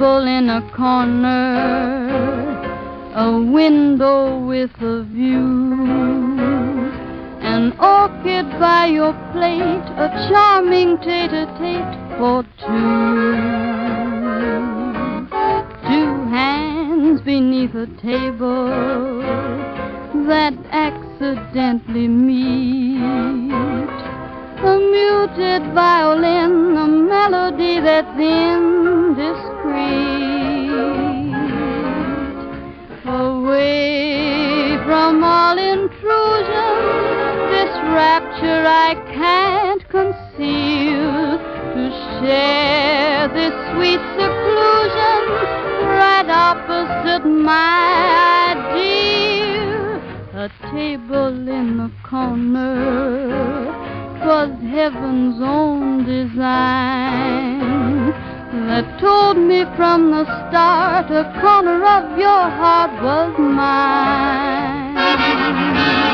table in a corner, a window with a view, an orchid by your plate, a charming tete-a-tete for two. Two hands beneath a table that accidentally meet, a muted violin, a melody that's indiscreet. Away from all intrusion, this rapture I can't conceal, to share this sweet seclusion right opposite my ideal. A table in the corner 'twas heaven's own design that told me from the start a corner of your heart was mine.